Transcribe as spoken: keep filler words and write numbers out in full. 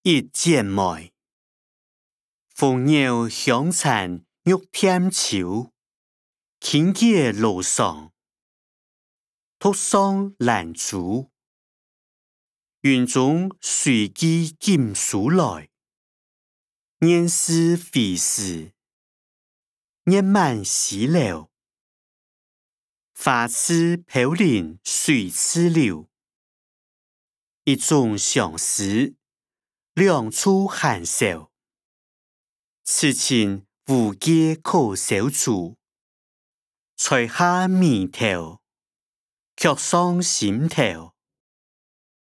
一剪梅，蜂鸟香残玉添秋，轻结路上，托桑兰竹，云中随机金属来，念思非思，念满西流，花痴飘零随痴流，一种相思。两处寒笑，此情无计可消除。垂下眉头，却上心头。